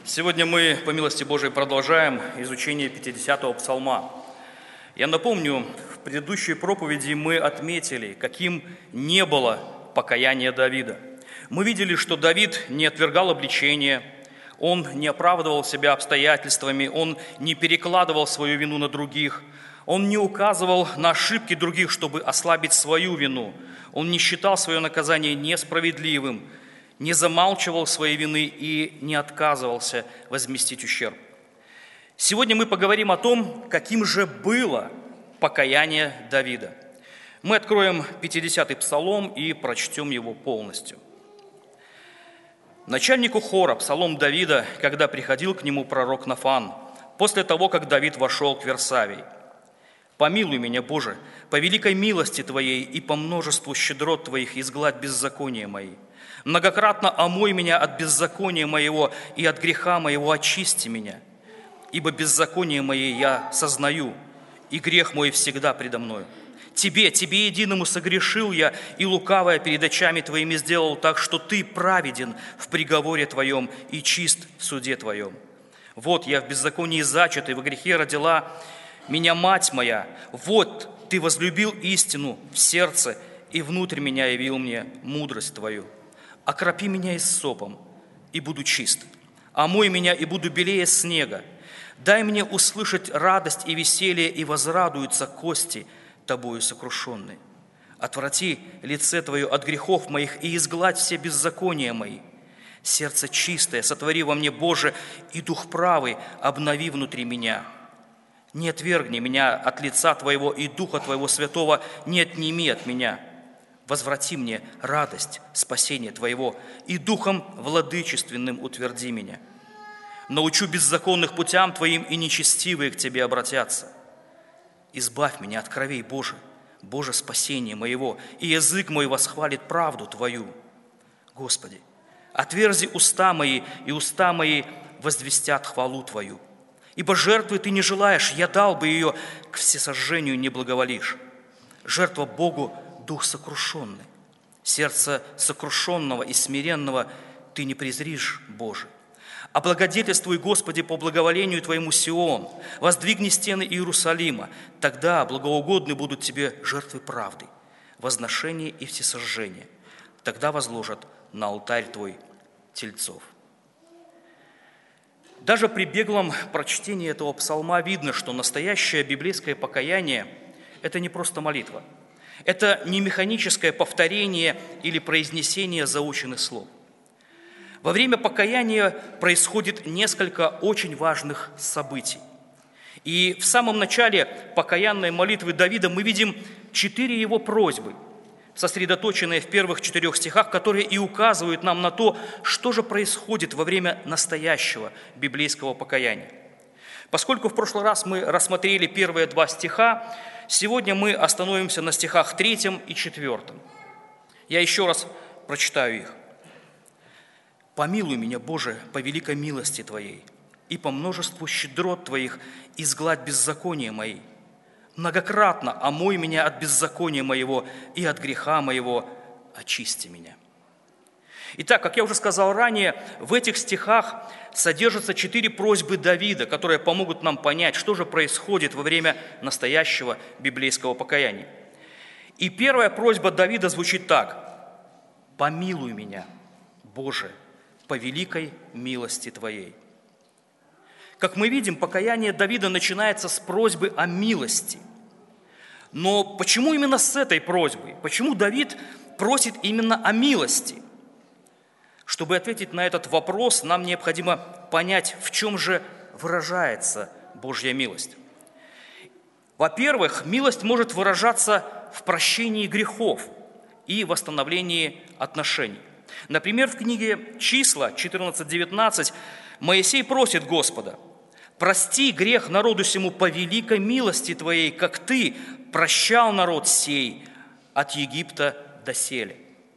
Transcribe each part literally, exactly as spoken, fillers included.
Сегодня мы, по милости Божией, продолжаем изучение пятидесятого псалма. Я напомню, в предыдущей проповеди мы отметили, каким не было покаяния Давида. Мы видели, что Давид не отвергал обличения, он не оправдывал себя обстоятельствами, он не перекладывал свою вину на других, он не указывал на ошибки других, чтобы ослабить свою вину, он не считал свое наказание несправедливым, не замалчивал своей вины и не отказывался возместить ущерб. Сегодня мы поговорим о том, каким же было покаяние Давида. Мы откроем пятидесятый псалом и прочтем его полностью. Начальнику хора, псалом Давида, когда приходил к нему пророк Нафан, после того, как Давид вошел к Версавии. «Помилуй меня, Боже, по великой милости Твоей и по множеству щедрот Твоих изгладь беззакония мои. Многократно омой меня от беззакония моего и от греха моего очисти меня. Ибо беззаконие мое я сознаю, и грех мой всегда предо мною. Тебе, Тебе единому согрешил я, и лукавое перед очами Твоими сделал так, что Ты праведен в приговоре Твоем и чист в суде Твоем. Вот я в беззаконии зачата, и во грехе родила меня мать моя. Вот Ты возлюбил истину в сердце, и внутрь меня явил мне мудрость Твою. Окропи меня иссопом, и буду чист. Омой меня, и буду белее снега. Дай мне услышать радость и веселье, и возрадуются кости Тобою сокрушенные. Отврати лице Твое от грехов моих, и изгладь все беззакония мои. Сердце чистое сотвори во мне, Боже, и дух правый обнови внутри меня. Не отвергни меня от лица Твоего, и Духа Твоего Святого не отними от меня. Возврати мне радость спасения Твоего, и духом владычественным утверди меня. Научу беззаконных путям Твоим, и нечестивые к Тебе обратятся. Избавь меня от кровей, Боже, Боже, спасение моего, и язык мой восхвалит правду Твою. Господи, отверзи уста мои, и уста мои возвестят хвалу Твою. Ибо жертвы Ты не желаешь, я дал бы ее, к всесожжению не благоволишь. Жертва Богу – дух сокрушенный. Сердце сокрушенного и смиренного Ты не презришь, Боже. Облагодетельствуй, Господи, по благоволению Твоему Сион, воздвигни стены Иерусалима, тогда благоугодны будут Тебе жертвы правды, возношение и всесожжение. Тогда возложат на алтарь Твой тельцов». Даже при беглом прочтении этого псалма видно, что настоящее библейское покаяние – это не просто молитва. Это не механическое повторение или произнесение заученных слов. Во время покаяния происходит несколько очень важных событий. И в самом начале покаянной молитвы Давида мы видим четыре его просьбы, сосредоточенные в первых четырех стихах, которые и указывают нам на то, что же происходит во время настоящего библейского покаяния. Поскольку в прошлый раз мы рассмотрели первые два стиха, сегодня мы остановимся на стихах третьем и четвертом. Я еще раз прочитаю их. «Помилуй меня, Боже, по великой милости Твоей, и по множеству щедрот Твоих изгладь беззакония мои. Многократно омой меня от беззакония моего, и от греха моего очисти меня». Итак, как я уже сказал ранее, в этих стихах содержатся четыре просьбы Давида, которые помогут нам понять, что же происходит во время настоящего библейского покаяния. И первая просьба Давида звучит так: «Помилуй меня, Боже, по великой милости Твоей». Как мы видим, покаяние Давида начинается с просьбы о милости. Но почему именно с этой просьбой? Почему Давид просит именно о милости? Чтобы ответить на этот вопрос, нам необходимо понять, в чем же выражается Божья милость. Во-первых, милость может выражаться в прощении грехов и восстановлении отношений. Например, в книге «Числа» четырнадцать девятнадцать Моисей просит Господа: «Прости грех народу сему по великой милости Твоей, как Ты прощал народ сей от Египта доселе».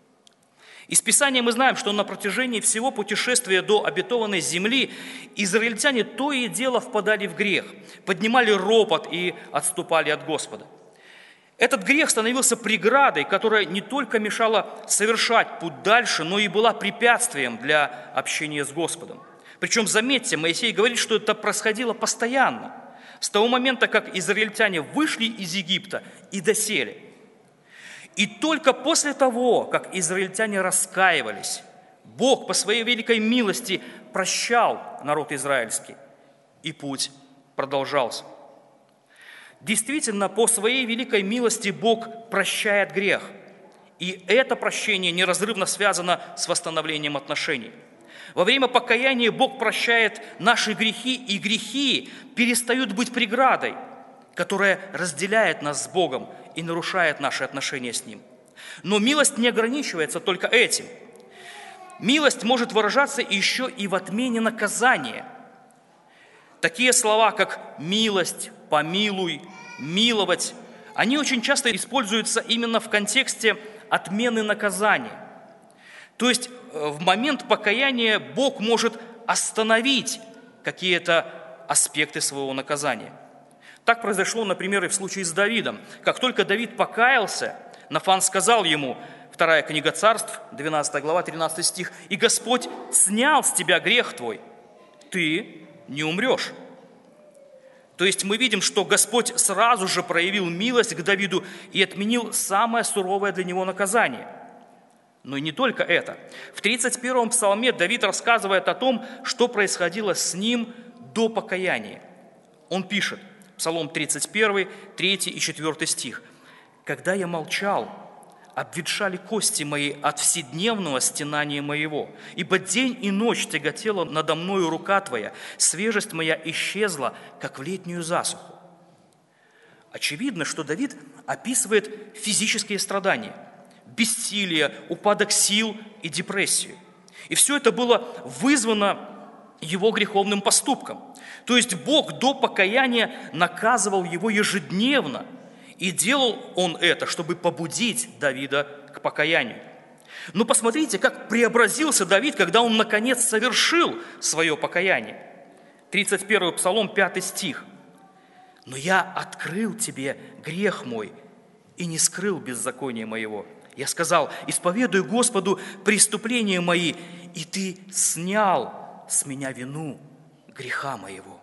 Из Писания мы знаем, что на протяжении всего путешествия до обетованной земли израильтяне то и дело впадали в грех, поднимали ропот и отступали от Господа. Этот грех становился преградой, которая не только мешала совершать путь дальше, но и была препятствием для общения с Господом. Причем, заметьте, Моисей говорит, что это происходило постоянно, с того момента, как израильтяне вышли из Египта и доселе. И только после того, как израильтяне раскаивались, Бог по своей великой милости прощал народ израильский, и путь продолжался. Действительно, по своей великой милости Бог прощает грех, и это прощение неразрывно связано с восстановлением отношений. Во время покаяния Бог прощает наши грехи, и грехи перестают быть преградой, которая разделяет нас с Богом и нарушает наши отношения с Ним. Но милость не ограничивается только этим. Милость может выражаться еще и в отмене наказания. Такие слова, как «милость», «помилуй», «миловать», они очень часто используются именно в контексте отмены наказания. То есть в момент покаяния Бог может остановить какие-то аспекты своего наказания. Так произошло, например, и в случае с Давидом. Как только Давид покаялся, Нафан сказал ему, вторая книга Царств, двенадцатая глава, тринадцатый стих, «И Господь снял с тебя грех твой, ты не умрешь». То есть мы видим, что Господь сразу же проявил милость к Давиду и отменил самое суровое для него наказание. Но и не только это. В тридцать первом псалме Давид рассказывает о том, что происходило с ним до покаяния. Он пишет, Псалом тридцать один, третий и четвёртый стих. «Когда я молчал, обветшали кости мои от вседневного стенания моего, ибо день и ночь тяготела надо мною рука Твоя, свежесть моя исчезла, как в летнюю засуху». Очевидно, что Давид описывает физические страдания, бессилие, упадок сил и депрессию. И все это было вызвано его греховным поступком. То есть Бог до покаяния наказывал его ежедневно, и делал он это, чтобы побудить Давида к покаянию. Но посмотрите, как преобразился Давид, когда он наконец совершил свое покаяние. тридцать первый Псалом, пятый стих. «Но я открыл тебе грех мой и не скрыл беззакония моего. Я сказал, исповедуй Господу преступления мои, и ты снял с меня вину греха моего».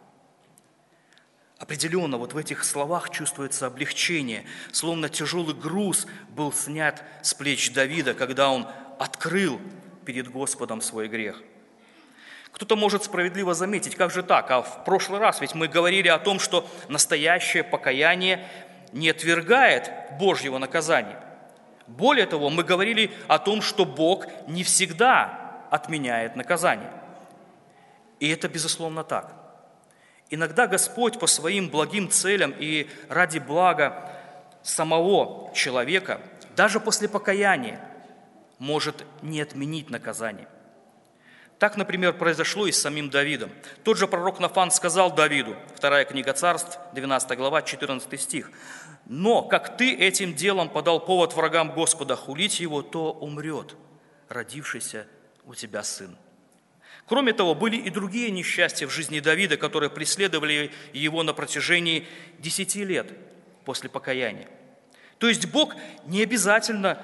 Определенно, вот в этих словах чувствуется облегчение, словно тяжелый груз был снят с плеч Давида, когда он открыл перед Господом свой грех. Кто-то может справедливо заметить, как же так? А в прошлый раз ведь мы говорили о том, что настоящее покаяние не отвергает Божьего наказания. Более того, мы говорили о том, что Бог не всегда отменяет наказание. И это, безусловно, так. Иногда Господь по своим благим целям и ради блага самого человека, даже после покаяния, может не отменить наказание. Так, например, произошло и с самим Давидом. Тот же пророк Нафан сказал Давиду, вторая книга Царств, двенадцатая глава, четырнадцатый стих, «Но, как ты этим делом подал повод врагам Господа хулить его, то умрет родившийся у тебя сын». Кроме того, были и другие несчастья в жизни Давида, которые преследовали его на протяжении десяти лет после покаяния. То есть Бог не обязательно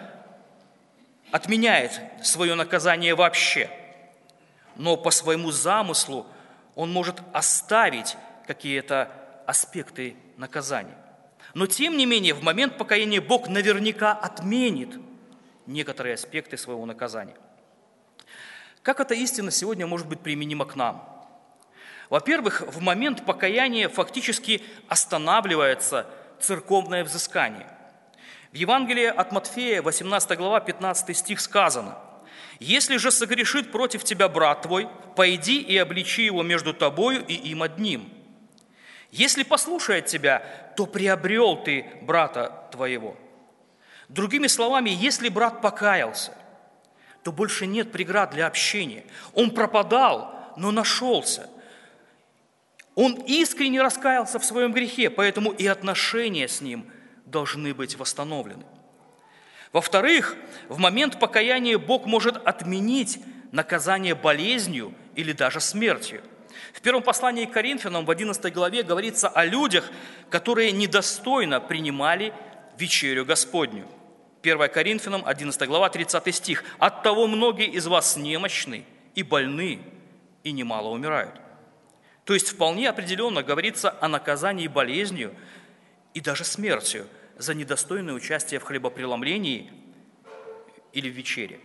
отменяет свое наказание вообще, но по своему замыслу Он может оставить какие-то аспекты наказания. Но тем не менее, в момент покаяния Бог наверняка отменит некоторые аспекты своего наказания. Как эта истина сегодня может быть применима к нам? Во-первых, в момент покаяния фактически останавливается церковное взыскание. В Евангелии от Матфея, восемнадцатая глава, пятнадцатый стих сказано: «Если же согрешит против тебя брат твой, пойди и обличи его между тобою и им одним. Если послушает тебя, то приобрел ты брата твоего». Другими словами, если брат покаялся, то больше нет преград для общения. Он пропадал, но нашелся. Он искренне раскаялся в своем грехе, поэтому и отношения с ним должны быть восстановлены. Во-вторых, в момент покаяния Бог может отменить наказание болезнью или даже смертью. В первом послании к Коринфянам в одиннадцатой главе говорится о людях, которые недостойно принимали вечерю Господню. первое Коринфянам, одиннадцатая глава, тридцатый стих. «Оттого многие из вас немощны и больны, и немало умирают. То есть вполне определенно говорится о наказании болезнью и даже смертью за недостойное участие в хлебопреломлении или в вечере.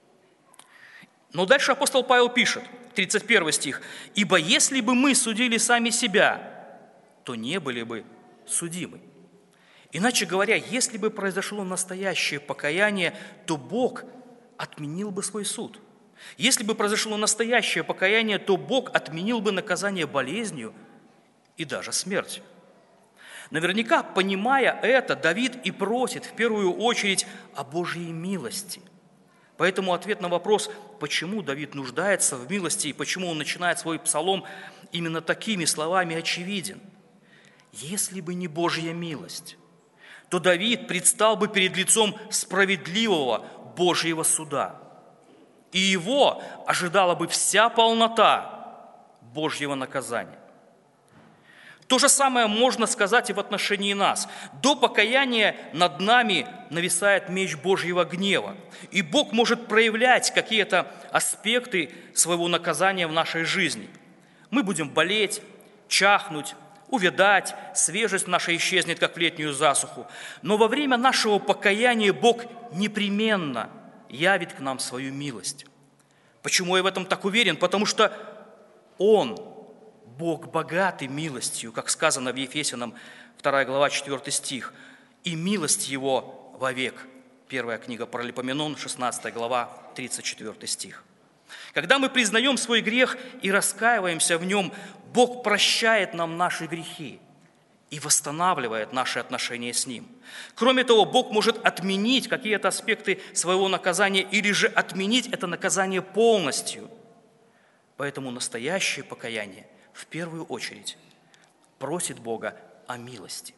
Но дальше апостол Павел пишет, тридцать первый стих: «Ибо если бы мы судили сами себя, то не были бы судимы». Иначе говоря, если бы произошло настоящее покаяние, то Бог отменил бы свой суд. Если бы произошло настоящее покаяние, то Бог отменил бы наказание болезнью и даже смертью. Наверняка, понимая это, Давид и просит в первую очередь о Божьей милости. Поэтому ответ на вопрос, почему Давид нуждается в милости и почему он начинает свой псалом именно такими словами, очевиден. Если бы не Божья милость, то Давид предстал бы перед лицом справедливого Божьего суда, и его ожидала бы вся полнота Божьего наказания. То же самое можно сказать и в отношении нас. До покаяния над нами нависает меч Божьего гнева, и Бог может проявлять какие-то аспекты своего наказания в нашей жизни. Мы будем болеть, чахнуть, увядать, свежесть наша исчезнет, как в летнюю засуху. Но во время нашего покаяния Бог непременно явит к нам свою милость. Почему я в этом так уверен? Потому что Он, Бог богатый милостью, как сказано в Ефесянам вторая глава, четвёртый стих, и милость Его вовек. Первая книга Паралипоменон, шестнадцатая глава, тридцать четвёртый стих. Когда мы признаем свой грех и раскаиваемся в нем, Бог прощает нам наши грехи и восстанавливает наши отношения с Ним. Кроме того, Бог может отменить какие-то аспекты своего наказания или же отменить это наказание полностью. Поэтому настоящее покаяние в первую очередь просит Бога о милости.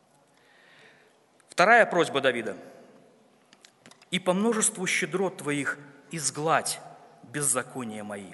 Вторая просьба Давида: «И по множеству щедрот Твоих изгладь беззакония мои».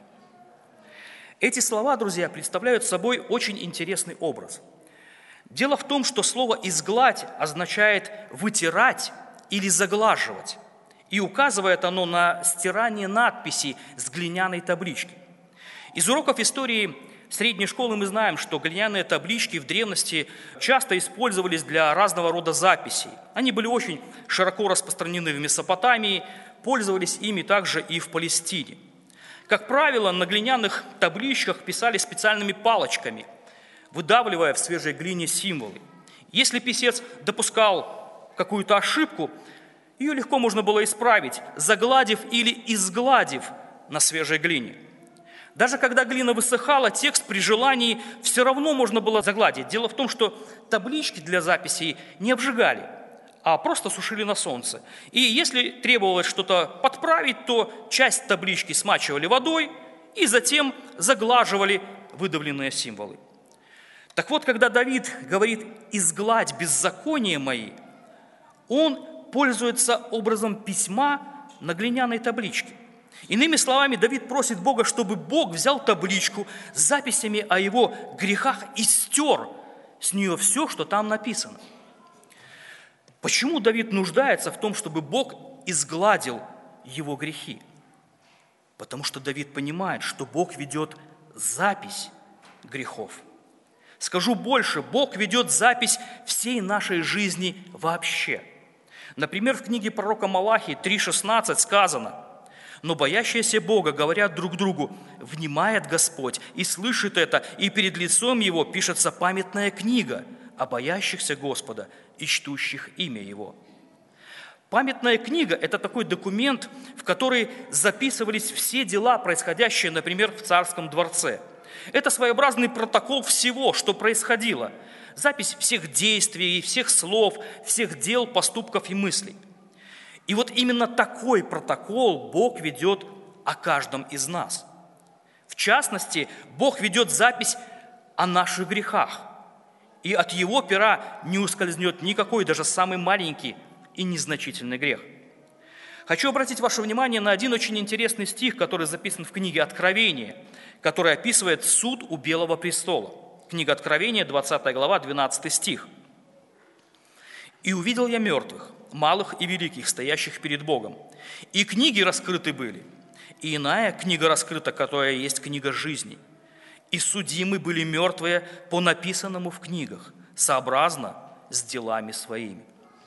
Эти слова, друзья, представляют собой очень интересный образ. Дело в том, что слово «изгладь» означает «вытирать» или «заглаживать», и указывает оно на стирание надписи с глиняной таблички. Из уроков истории средней школы мы знаем, что глиняные таблички в древности часто использовались для разного рода записей. Они были очень широко распространены в Месопотамии, пользовались ими также и в Палестине. Как правило, на глиняных табличках писали специальными палочками, выдавливая в свежей глине символы. Если писец допускал какую-то ошибку, ее легко можно было исправить, загладив или изгладив на свежей глине. Даже когда глина высыхала, текст при желании все равно можно было загладить. Дело в том, что таблички для записей не обжигали, а просто сушили на солнце. И если требовалось что-то подправить, то часть таблички смачивали водой и затем заглаживали выдавленные символы. Так вот, когда Давид говорит «изгладь беззаконие мои», он пользуется образом письма на глиняной табличке. Иными словами, Давид просит Бога, чтобы Бог взял табличку с записями о его грехах и стер с нее все, что там написано. Почему Давид нуждается в том, чтобы Бог изгладил его грехи? Потому что Давид понимает, что Бог ведет запись грехов. Скажу больше, Бог ведет запись всей нашей жизни вообще. Например, в книге пророка Малахии три шестнадцать сказано: «Но боящиеся Бога говорят друг другу: внимает Господь и слышит это, и перед лицом Его пишется памятная книга о боящихся Господа и чтущих имя Его». Памятная книга – это такой документ, в который записывались все дела, происходящие, например, в царском дворце. Это своеобразный протокол всего, что происходило. Запись всех действий, всех слов, всех дел, поступков и мыслей. И вот именно такой протокол Бог ведет о каждом из нас. В частности, Бог ведет запись о наших грехах. И от Его пера не ускользнет никакой, даже самый маленький и незначительный грех. Хочу обратить ваше внимание на один очень интересный стих, который записан в книге Откровения, который описывает суд у Белого престола. Книга Откровения, двадцатая глава, двенадцатый стих. «И увидел я мертвых, малых и великих, стоящих перед Богом, и книги раскрыты были, и иная книга раскрыта, которая есть книга жизни. И судимы были мертвые по написанному в книгах, сообразно с делами своими».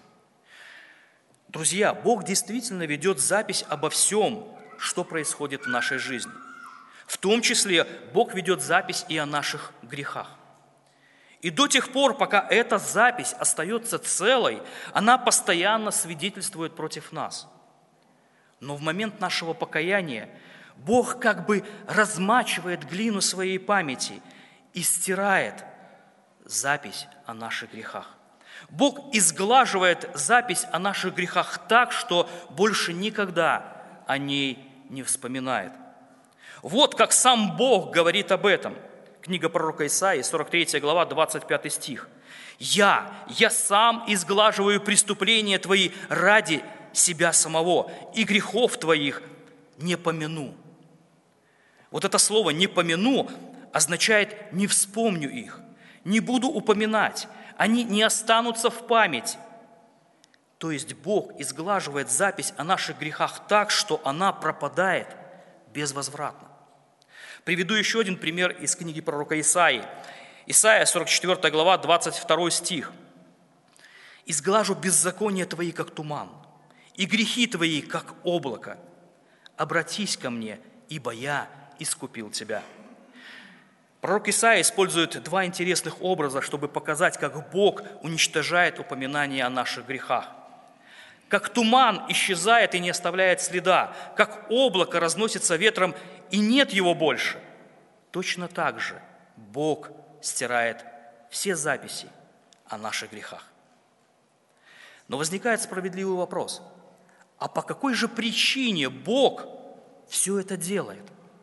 Друзья, Бог действительно ведет запись обо всем, что происходит в нашей жизни. В том числе Бог ведет запись и о наших грехах. И до тех пор, пока эта запись остается целой, она постоянно свидетельствует против нас. Но в момент нашего покаяния Бог как бы размачивает глину своей памяти и стирает запись о наших грехах. Бог изглаживает запись о наших грехах так, что больше никогда о ней не вспоминает. Вот как сам Бог говорит об этом. Книга пророка Исаии, сорок третья глава, двадцать пятый стих. «Я, я сам изглаживаю преступления твои ради себя самого, и грехов твоих не помяну». Вот это слово «не помяну» означает «не вспомню их», «не буду упоминать», они не останутся в памяти. То есть Бог изглаживает запись о наших грехах так, что она пропадает безвозвратно. Приведу еще один пример из книги пророка Исаии. Исаия, сорок четвёртая глава, двадцать второй стих. «Изглажу беззакония твои, как туман, и грехи твои, как облако. Обратись ко мне, ибо я искупил тебя». Пророк Исаия использует два интересных образа, чтобы показать, как Бог уничтожает упоминания о наших грехах. Как туман исчезает и не оставляет следа, как облако разносится ветром и нет его больше, точно так же Бог стирает все записи о наших грехах. Но возникает справедливый вопрос: а по какой же причине Бог все это делает?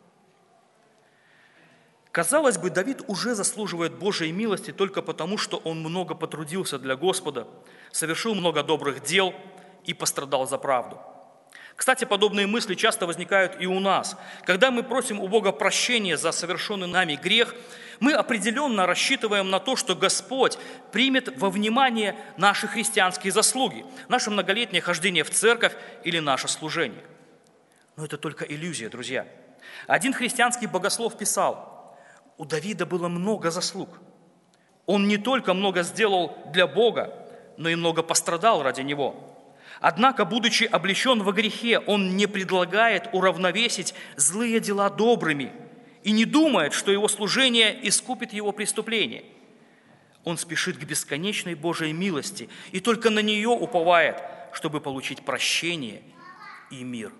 Казалось бы, Давид уже заслуживает Божьей милости только потому, что он много потрудился для Господа, совершил много добрых дел и пострадал за правду. Кстати, подобные мысли часто возникают и у нас. Когда мы просим у Бога прощения за совершенный нами грех, мы определенно рассчитываем на то, что Господь примет во внимание наши христианские заслуги, наше многолетнее хождение в церковь или наше служение. Но это только иллюзия, друзья. Один христианский богослов писал: у Давида было много заслуг. Он не только много сделал для Бога, но и много пострадал ради Него. Однако, будучи облечен во грехе, он не предлагает уравновесить злые дела добрыми и не думает, что его служение искупит его преступление. Он спешит к бесконечной Божьей милости и только на нее уповает, чтобы получить прощение и мир.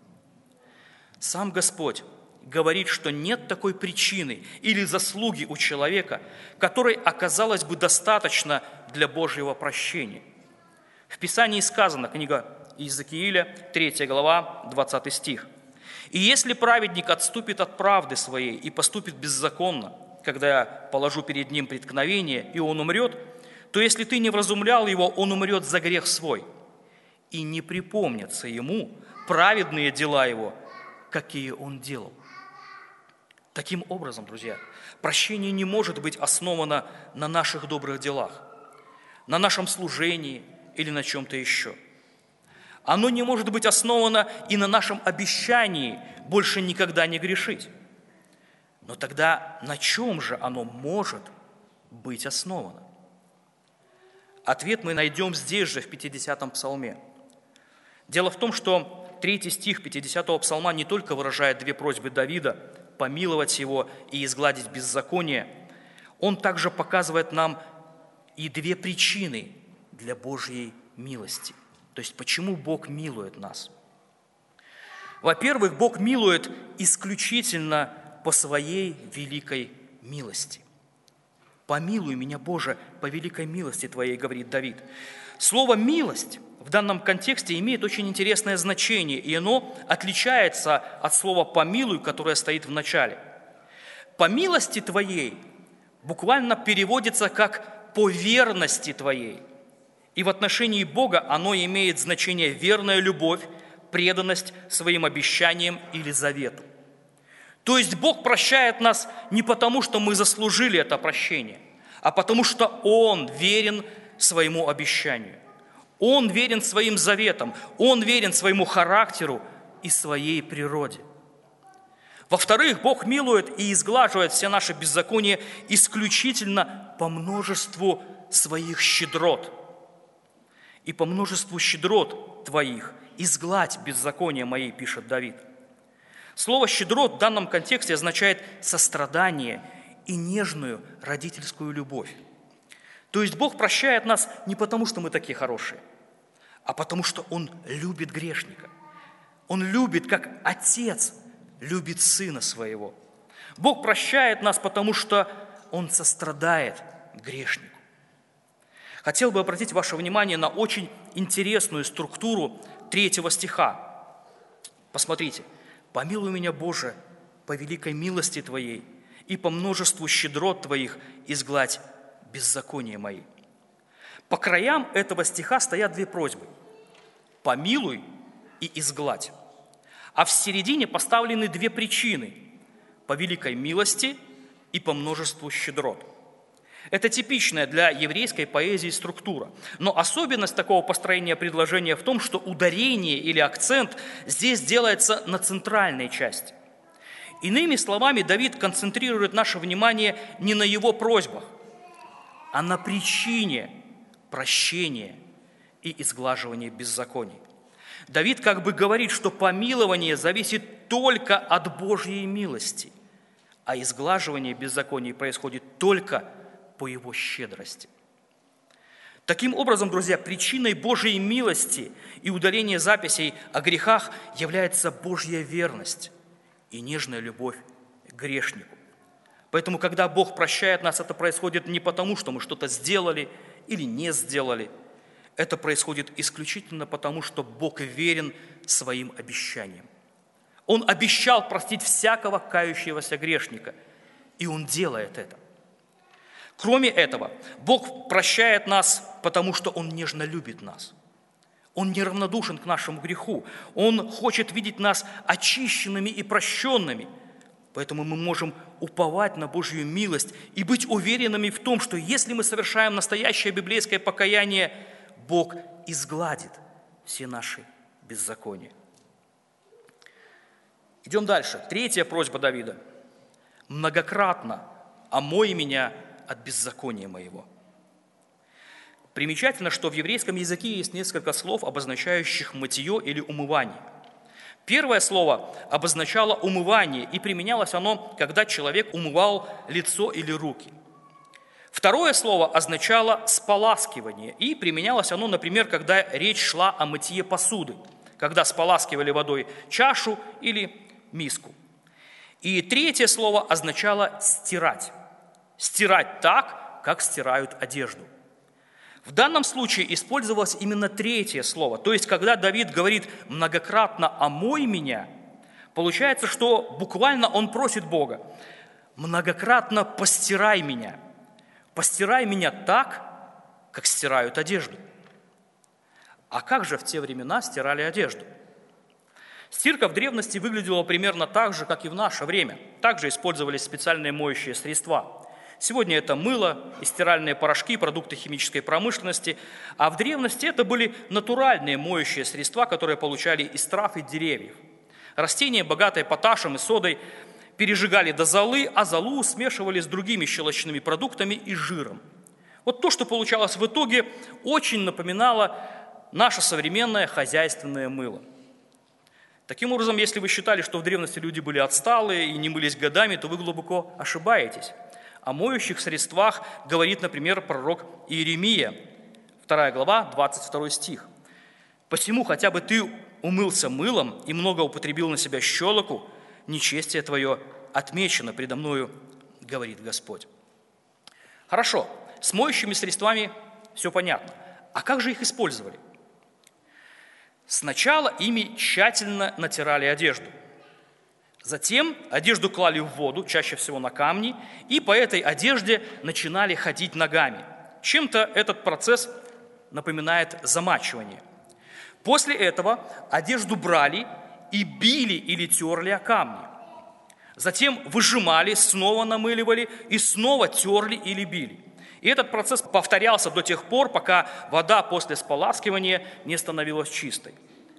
Сам Господь говорит, что нет такой причины или заслуги у человека, которой оказалось бы достаточно для Божьего прощения. В Писании сказано, книга Иезекииля, третья глава, двадцатый стих. «И если праведник отступит от правды своей и поступит беззаконно, когда я положу перед ним преткновение, и он умрет, то если ты не вразумлял его, он умрет за грех свой, и не припомнятся ему праведные дела его, какие он делал». Таким образом, друзья, прощение не может быть основано на наших добрых делах, на нашем служении или на чем-то еще. Оно не может быть основано и на нашем обещании больше никогда не грешить. Но тогда на чем же оно может быть основано? Ответ мы найдем здесь же, в пятидесятом псалме. Дело в том, что третий стих пятидесятого псалма не только выражает две просьбы Давида помиловать его и изгладить беззаконие, он также показывает нам и две причины для Божьей милости. То есть, почему Бог милует нас? Во-первых, Бог милует исключительно по своей великой милости. «Помилуй меня, Боже, по великой милости Твоей», говорит Давид. Слово «милость» в данном контексте имеет очень интересное значение, и оно отличается от слова «помилуй», которое стоит в начале. «По милости Твоей» буквально переводится как «по верности Твоей». И в отношении Бога оно имеет значение верная любовь, преданность своим обещаниям или завету. То есть Бог прощает нас не потому, что мы заслужили это прощение, а потому что Он верен своему обещанию. Он верен своим заветам, Он верен своему характеру и своей природе. Во-вторых, Бог милует и изглаживает все наши беззакония исключительно по множеству своих щедрот. И по множеству щедрот твоих изгладь беззакония мои, пишет Давид. Слово «щедрот» в данном контексте означает сострадание и нежную родительскую любовь. То есть Бог прощает нас не потому, что мы такие хорошие, а потому что Он любит грешника. Он любит, как отец любит сына своего. Бог прощает нас, потому что Он сострадает грешнику. Хотел бы обратить ваше внимание на очень интересную структуру третьего стиха. Посмотрите. «Помилуй меня, Боже, по великой милости Твоей, и по множеству щедрот Твоих изгладь беззакония мои». По краям этого стиха стоят две просьбы: «Помилуй» и «изгладь». А в середине поставлены две причины: по великой милости и по множеству щедрот. Это типичная для еврейской поэзии структура. Но особенность такого построения предложения в том, что ударение или акцент здесь делается на центральной части. Иными словами, Давид концентрирует наше внимание не на его просьбах, а на причине прощения и изглаживания беззаконий. Давид как бы говорит, что помилование зависит только от Божьей милости, а изглаживание беззаконий происходит только по Его щедрости. Таким образом, друзья, причиной Божьей милости и удаления записей о грехах является Божья верность и нежная любовь к грешнику. Поэтому, когда Бог прощает нас, это происходит не потому, что мы что-то сделали или не сделали. Это происходит исключительно потому, что Бог верен своим обещаниям. Он обещал простить всякого кающегося грешника, и Он делает это. Кроме этого, Бог прощает нас, потому что Он нежно любит нас. Он неравнодушен к нашему греху. Он хочет видеть нас очищенными и прощенными. Поэтому мы можем уповать на Божью милость и быть уверенными в том, что если мы совершаем настоящее библейское покаяние, Бог изгладит все наши беззакония. Идем дальше. Третья просьба Давида. «Многократно омой меня от беззакония моего». Примечательно, что в еврейском языке есть несколько слов, обозначающих мытье или умывание. Первое слово обозначало умывание, и применялось оно, когда человек умывал лицо или руки. Второе слово означало споласкивание, и применялось оно, например, когда речь шла о мытье посуды, когда споласкивали водой чашу или миску. И третье слово означало стирать. Стирать так, как стирают одежду. В данном случае использовалось именно третье слово. То есть, когда Давид говорит «многократно омой меня», получается, что буквально он просит Бога: «многократно постирай меня, постирай меня так, как стирают одежду». А как же в те времена стирали одежду? Стирка в древности выглядела примерно так же, как и в наше время. Также использовались специальные моющие средства. Сегодня это мыло и стиральные порошки, продукты химической промышленности, а в древности это были натуральные моющие средства, которые получали из трав и деревьев. Растения, богатые поташем и содой, пережигали до золы, а золу смешивали с другими щелочными продуктами и жиром. Вот то, что получалось в итоге, очень напоминало наше современное хозяйственное мыло. Таким образом, если вы считали, что в древности люди были отсталые и не мылись годами, то вы глубоко ошибаетесь. О моющих средствах говорит, например, пророк Иеремия, вторая глава, двадцать второй стих. «Посему хотя бы ты умылся мылом и много употребил на себя щелоку, нечестие твое отмечено предо мною, говорит Господь». Хорошо, с моющими средствами все понятно. А как же их использовали? Сначала ими тщательно натирали одежду. Затем одежду клали в воду, чаще всего на камни, и по этой одежде начинали ходить ногами. Чем-то этот процесс напоминает замачивание. После этого одежду брали и били или терли о камни. Затем выжимали, снова намыливали и снова терли или били. И этот процесс повторялся до тех пор, пока вода после споласкивания не становилась чистой.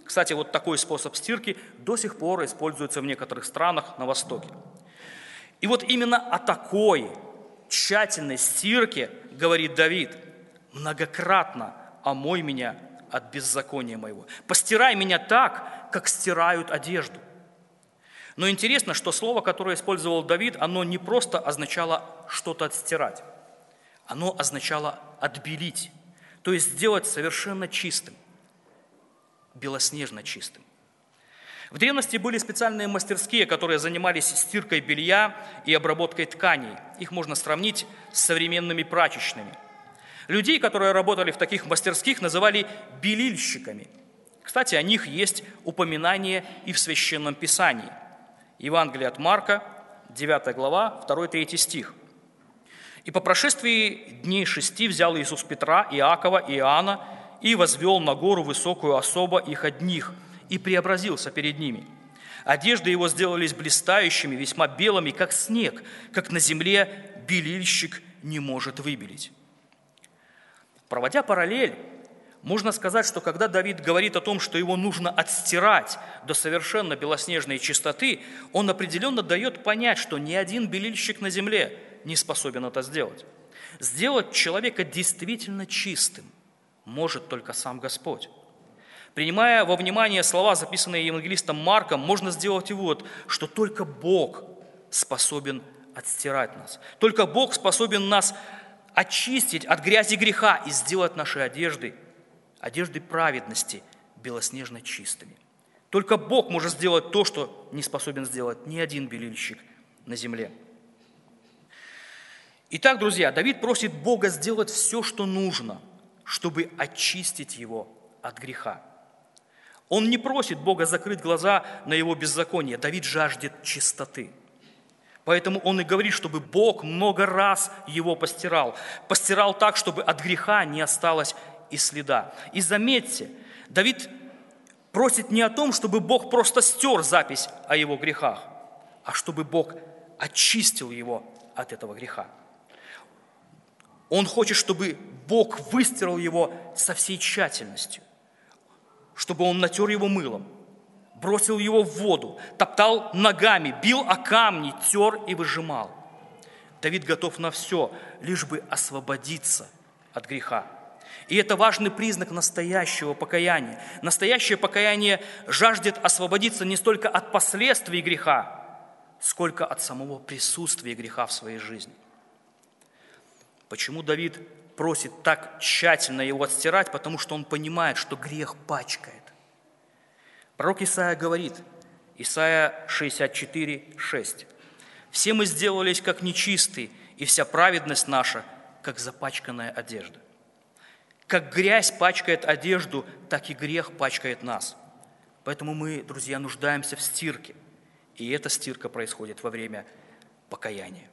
Кстати, вот такой способ стирки до сих пор используется в некоторых странах на Востоке. И вот именно о такой тщательной стирке говорит Давид: «Многократно омой меня от беззакония моего, постирай меня так, как стирают одежду». Но интересно, что слово, которое использовал Давид, оно не просто означало что-то отстирать, оно означало отбелить, то есть сделать совершенно чистым, белоснежно чистым. В древности были специальные мастерские, которые занимались стиркой белья и обработкой тканей. Их можно сравнить с современными прачечными. Людей, которые работали в таких мастерских, называли белильщиками. Кстати, о них есть упоминание и в Священном Писании. Евангелие от Марка, девятая глава, второй-третий стих. «И по прошествии дней шести взял Иисус Петра, Иакова и Иоанна и возвел на гору высокую особо их одних, и преобразился перед ними. Одежды его сделались блистающими, весьма белыми, как снег, как на земле белильщик не может выбелить». Проводя параллель, можно сказать, что когда Давид говорит о том, что его нужно отстирать до совершенно белоснежной чистоты, он определенно дает понять, что ни один белильщик на земле не способен это сделать. Сделать человека действительно чистым может только сам Господь. Принимая во внимание слова, записанные евангелистом Марком, можно сделать и вывод, что только Бог способен отстирать нас. Только Бог способен нас очистить от грязи греха и сделать наши одежды, одежды праведности, белоснежно чистыми. Только Бог может сделать то, что не способен сделать ни один белильщик на земле. Итак, друзья, Давид просит Бога сделать все, что нужно, чтобы очистить его от греха. Он не просит Бога закрыть глаза на его беззаконие. Давид жаждет чистоты. Поэтому он и говорит, чтобы Бог много раз его постирал. Постирал так, чтобы от греха не осталось и следа. И заметьте, Давид просит не о том, чтобы Бог просто стер запись о его грехах, а чтобы Бог очистил его от этого греха. Он хочет, чтобы Бог выстирал его со всей тщательностью, чтобы он натер его мылом, бросил его в воду, топтал ногами, бил о камни, тер и выжимал. Давид готов на все, лишь бы освободиться от греха. И это важный признак настоящего покаяния. Настоящее покаяние жаждет освободиться не столько от последствий греха, сколько от самого присутствия греха в своей жизни. Почему Давид просит так тщательно его отстирать? Потому что он понимает, что грех пачкает. Пророк Исаия говорит, Исаия шестьдесят четыре, шесть: «Все мы сделались как нечистые, и вся праведность наша, как запачканная одежда». Как грязь пачкает одежду, так и грех пачкает нас. Поэтому мы, друзья, нуждаемся в стирке. И эта стирка происходит во время покаяния.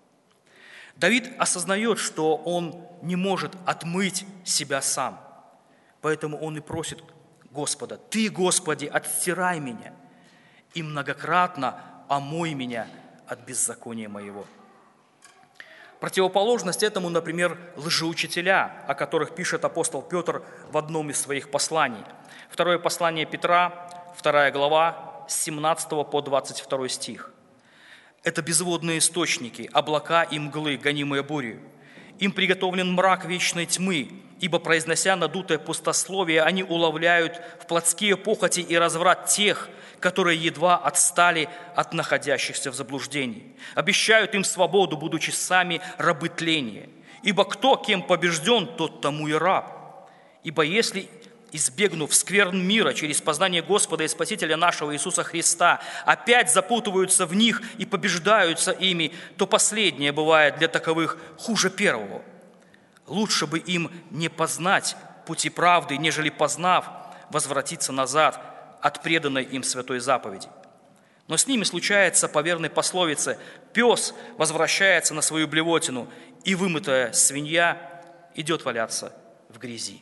Давид осознает, что он не может отмыть себя сам. Поэтому он и просит Господа: «Ты, Господи, отстирай меня и многократно омой меня от беззакония моего». Противоположность этому, например, лжеучителя, о которых пишет апостол Петр в одном из своих посланий. Второе послание Петра, вторая глава, с семнадцатого по двадцать второй стих. «Это безводные источники, облака и мглы, гонимые бурью. Им приготовлен мрак вечной тьмы, ибо, произнося надутое пустословие, они уловляют в плотские похоти и разврат тех, которые едва отстали от находящихся в заблуждении. Обещают им свободу, будучи сами рабы тления. Ибо кто кем побежден, тот тому и раб. Ибо если, избегнув скверн мира через познание Господа и Спасителя нашего Иисуса Христа, опять запутываются в них и побеждаются ими, то последнее бывает для таковых хуже первого. Лучше бы им не познать пути правды, нежели познав, возвратиться назад от преданной им святой заповеди. Но с ними случается по верной пословице: пес возвращается на свою блевотину, и вымытая свинья идет валяться в грязи».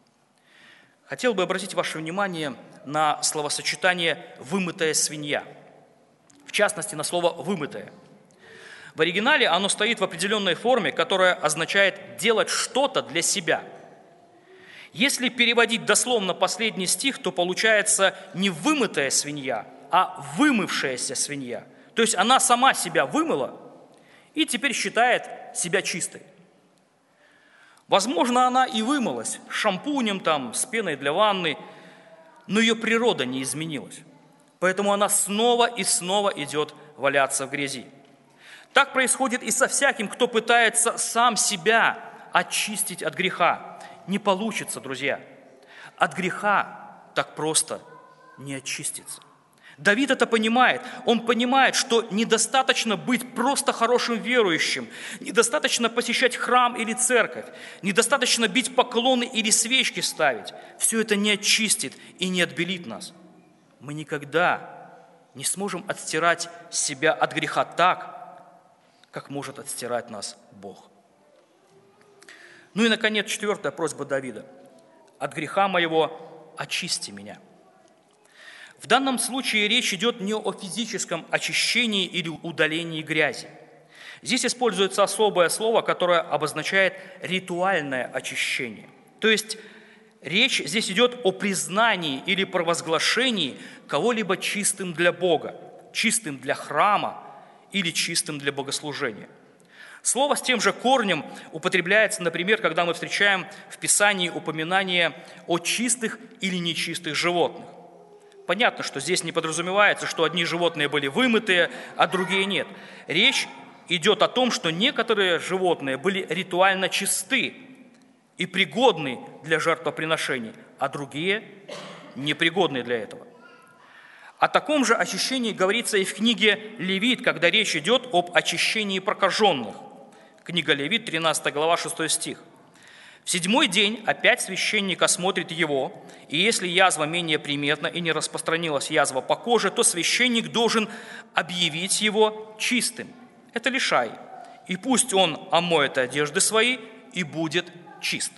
Хотел бы обратить ваше внимание на словосочетание «вымытая свинья», в частности, на слово «вымытая». В оригинале оно стоит в определенной форме, которая означает «делать что-то для себя». Если переводить дословно последний стих, то получается не вымытая свинья, а вымывшаяся свинья. То есть она сама себя вымыла и теперь считает себя чистой. Возможно, она и вымылась шампунем, там, с пеной для ванны, но ее природа не изменилась. Поэтому она снова и снова идет валяться в грязи. Так происходит и со всяким, кто пытается сам себя очистить от греха. Не получится, друзья. От греха так просто не очиститься. Давид это понимает. Он понимает, что недостаточно быть просто хорошим верующим, недостаточно посещать храм или церковь, недостаточно бить поклоны или свечки ставить. Все это не очистит и не отбелит нас. Мы никогда не сможем отстирать себя от греха так, как может отстирать нас Бог. Ну и, наконец, четвертая просьба Давида. «От греха моего очисти меня». В данном случае речь идет не о физическом очищении или удалении грязи. Здесь используется особое слово, которое обозначает ритуальное очищение. То есть речь здесь идет о признании или провозглашении кого-либо чистым для Бога, чистым для храма или чистым для богослужения. Слово с тем же корнем употребляется, например, когда мы встречаем в Писании упоминание о чистых или нечистых животных. Понятно, что здесь не подразумевается, что одни животные были вымытые, а другие нет. Речь идет о том, что некоторые животные были ритуально чисты и пригодны для жертвоприношений, а другие непригодны для этого. О таком же очищении говорится и в книге Левит, когда речь идет об очищении прокаженных. Книга Левит, тринадцатая глава, шестой стих. «В седьмой день опять священник осмотрит его, и если язва менее приметна и не распространилась язва по коже, то священник должен объявить его чистым. Это лишай, и пусть он омоет одежды свои и будет чист».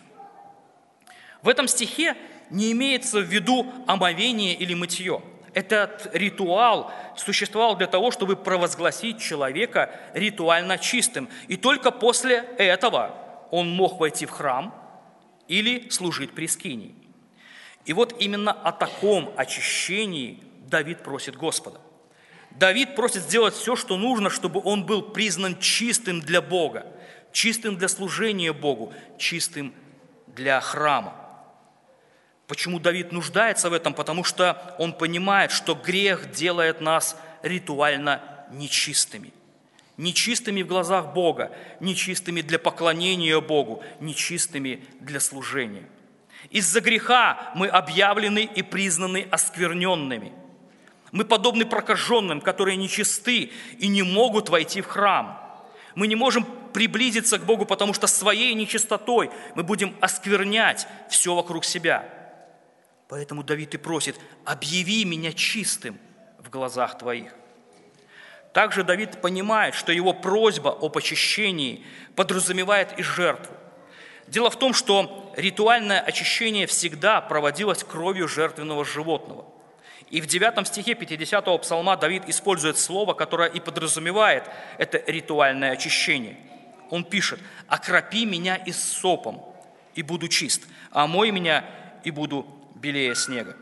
В этом стихе не имеется в виду омовение или мытье. Этот ритуал существовал для того, чтобы провозгласить человека ритуально чистым. И только после этого он мог войти в храм или служить при скинии. И вот именно о таком очищении Давид просит Господа. Давид просит сделать все, что нужно, чтобы он был признан чистым для Бога, чистым для служения Богу, чистым для храма. Почему Давид нуждается в этом? Потому что он понимает, что грех делает нас ритуально нечистыми. Нечистыми в глазах Бога, нечистыми для поклонения Богу, нечистыми для служения. Из-за греха мы объявлены и признаны оскверненными. Мы подобны прокаженным, которые нечисты и не могут войти в храм. Мы не можем приблизиться к Богу, потому что своей нечистотой мы будем осквернять все вокруг себя. Поэтому Давид и просит: «Объяви меня чистым в глазах Твоих». Также Давид понимает, что его просьба об очищении подразумевает и жертву. Дело в том, что ритуальное очищение всегда проводилось кровью жертвенного животного. И в девятом стихе пятидесятого псалма Давид использует слово, которое и подразумевает это ритуальное очищение. Он пишет: «Окропи меня иссопом, и буду чист, омой меня, и буду белее снега».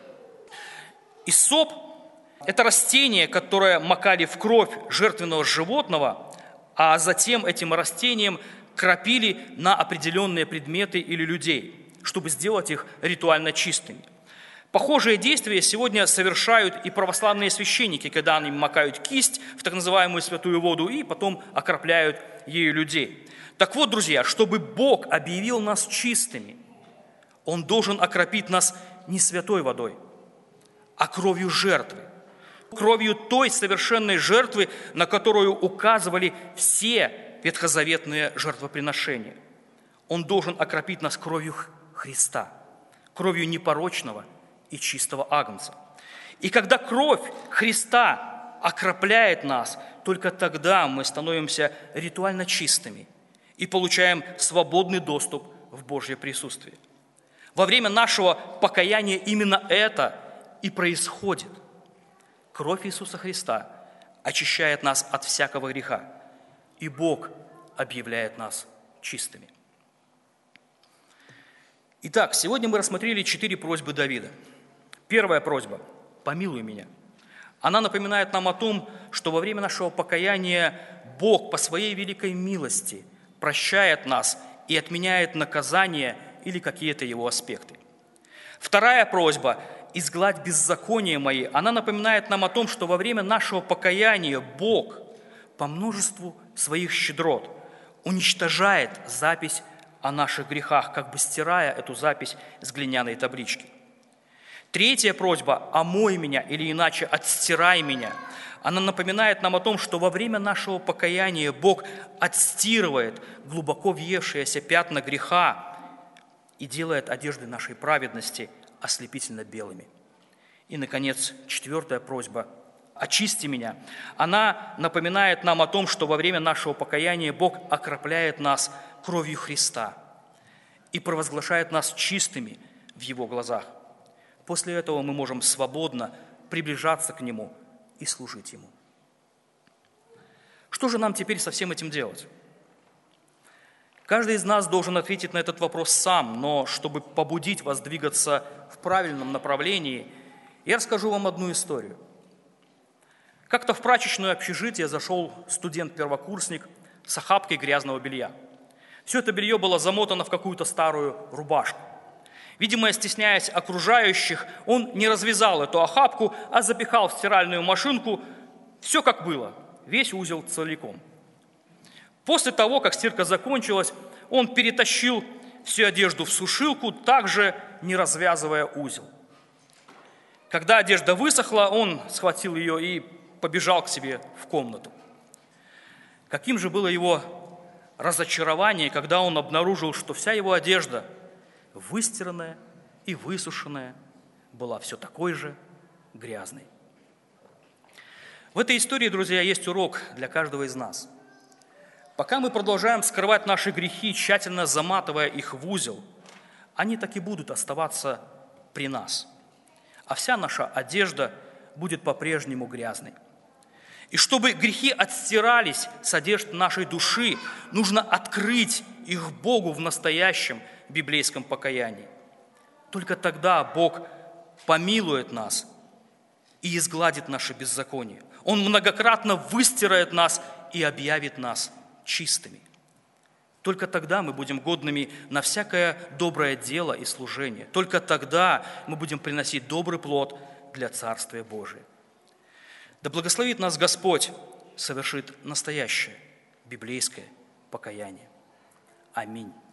Иссоп – это растение, которое макали в кровь жертвенного животного, а затем этим растением кропили на определенные предметы или людей, чтобы сделать их ритуально чистыми. Похожие действия сегодня совершают и православные священники, когда они макают кисть в так называемую святую воду и потом окропляют ею людей. Так вот, друзья, чтобы Бог объявил нас чистыми, Он должен окропить нас не святой водой, а кровью жертвы, кровью той совершенной жертвы, на которую указывали все ветхозаветные жертвоприношения. Он должен окропить нас кровью Христа, кровью непорочного и чистого агнца. И когда кровь Христа окропляет нас, только тогда мы становимся ритуально чистыми и получаем свободный доступ в Божье присутствие. Во время нашего покаяния именно это и происходит. Кровь Иисуса Христа очищает нас от всякого греха, и Бог объявляет нас чистыми. Итак, сегодня мы рассмотрели четыре просьбы Давида. Первая просьба – «Помилуй меня». Она напоминает нам о том, что во время нашего покаяния Бог по своей великой милости прощает нас и отменяет наказание или какие-то его аспекты. Вторая просьба – «Изгладь беззаконие мои». Она напоминает нам о том, что во время нашего покаяния Бог по множеству своих щедрот уничтожает запись о наших грехах, как бы стирая эту запись с глиняной таблички. Третья просьба «Омой меня» или иначе «Отстирай меня». Она напоминает нам о том, что во время нашего покаяния Бог отстирывает глубоко въевшиеся пятна греха и делает одежды нашей праведности ослепительно белыми. И, наконец, четвертая просьба «Очисти меня». Она напоминает нам о том, что во время нашего покаяния Бог окропляет нас кровью Христа и провозглашает нас чистыми в Его глазах. После этого мы можем свободно приближаться к Нему и служить Ему. Что же нам теперь со всем этим делать? Каждый из нас должен ответить на этот вопрос сам, но чтобы побудить вас двигаться в правильном направлении, я расскажу вам одну историю. Как-то в прачечное общежитие зашел студент-первокурсник с охапкой грязного белья. Все это белье было замотано в какую-то старую рубашку. Видимо, стесняясь окружающих, он не развязал эту охапку, а запихал в стиральную машинку все как было, весь узел целиком. После того, как стирка закончилась, он перетащил всю одежду в сушилку, также не развязывая узел. Когда одежда высохла, он схватил ее и побежал к себе в комнату. Каким же было его разочарование, когда он обнаружил, что вся его одежда, выстиранная и высушенная, была все такой же грязной. В этой истории, друзья, есть урок для каждого из нас. Пока мы продолжаем скрывать наши грехи, тщательно заматывая их в узел, они так и будут оставаться при нас, а вся наша одежда будет по-прежнему грязной. И чтобы грехи отстирались с одежд нашей души, нужно открыть их Богу в настоящем библейском покаянии. Только тогда Бог помилует нас и изгладит наше беззаконие. Он многократно выстирает нас и объявит нас чистыми. Только тогда мы будем годными на всякое доброе дело и служение. Только тогда мы будем приносить добрый плод для Царствия Божия. Да благословит нас Господь, совершит настоящее библейское покаяние. Аминь.